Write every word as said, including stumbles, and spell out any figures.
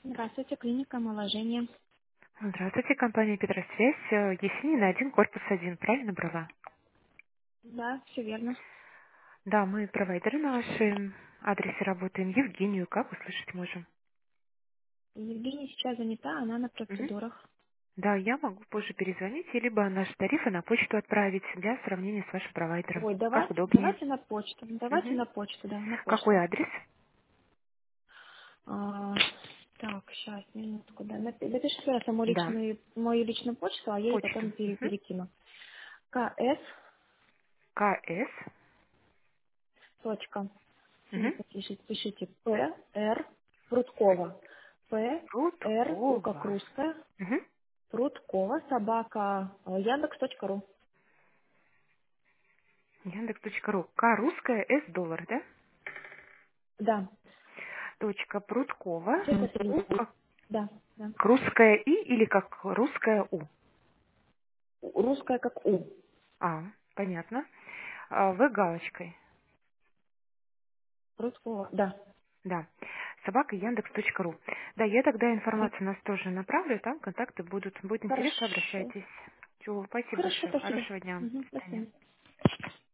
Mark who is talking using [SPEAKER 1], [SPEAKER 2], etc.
[SPEAKER 1] Здравствуйте, клиника омоложения.
[SPEAKER 2] Здравствуйте, компания Петросвязь. Э, Есенина один, корпус один, правильно брала?
[SPEAKER 1] Да, все верно.
[SPEAKER 2] Да, мы провайдеры на вашем адресе работаем. Евгению, как услышать можем?
[SPEAKER 1] Евгения сейчас занята, она на
[SPEAKER 2] Мгм.
[SPEAKER 1] процедурах.
[SPEAKER 2] Да, я могу позже перезвонить, и либо наши тарифы на почту отправить для сравнения с вашим провайдером.
[SPEAKER 1] Ой,
[SPEAKER 2] Как
[SPEAKER 1] давайте,
[SPEAKER 2] удобнее.
[SPEAKER 1] давайте на почту. Давайте
[SPEAKER 2] Мгм.
[SPEAKER 1] на почту, да, на
[SPEAKER 2] Какой
[SPEAKER 1] почту.
[SPEAKER 2] адрес?
[SPEAKER 1] А, так, сейчас, минутку, да. Напи- Напишите раз мой
[SPEAKER 2] Да,
[SPEAKER 1] личный, мою личную почту, а я ей
[SPEAKER 2] почту.
[SPEAKER 1] потом пере-
[SPEAKER 2] Мгм.
[SPEAKER 1] перекину. КС.
[SPEAKER 2] КС.
[SPEAKER 1] Точка.
[SPEAKER 2] Мгм.
[SPEAKER 1] Пишите, пишите П, Р, Прудкова. П, Р, У как
[SPEAKER 2] Рудкова.
[SPEAKER 1] русская,
[SPEAKER 2] Мгм.
[SPEAKER 1] Прудкова, собака, э, Яндекс.ру.
[SPEAKER 2] Яндекс.ру. К русская, С доллар, да?
[SPEAKER 1] Да,
[SPEAKER 2] Точка Прудкова.
[SPEAKER 1] цифра три.
[SPEAKER 2] У как
[SPEAKER 1] Да, да.
[SPEAKER 2] русская И или как русская У?
[SPEAKER 1] У- Русская как У.
[SPEAKER 2] А, понятно. А, В галочкой.
[SPEAKER 1] Русского, да.
[SPEAKER 2] Да. Собака Яндекс.ру. Да, я тогда информацию нас тоже направлю, там контакты будут. Будет интересно,
[SPEAKER 1] Хорошо.
[SPEAKER 2] обращайтесь. Всё, спасибо
[SPEAKER 1] Хорошо,
[SPEAKER 2] большое.
[SPEAKER 1] спасибо.
[SPEAKER 2] Хорошего дня.
[SPEAKER 1] Мгм,
[SPEAKER 2] До
[SPEAKER 1] до
[SPEAKER 2] свидания.
[SPEAKER 1] свидания.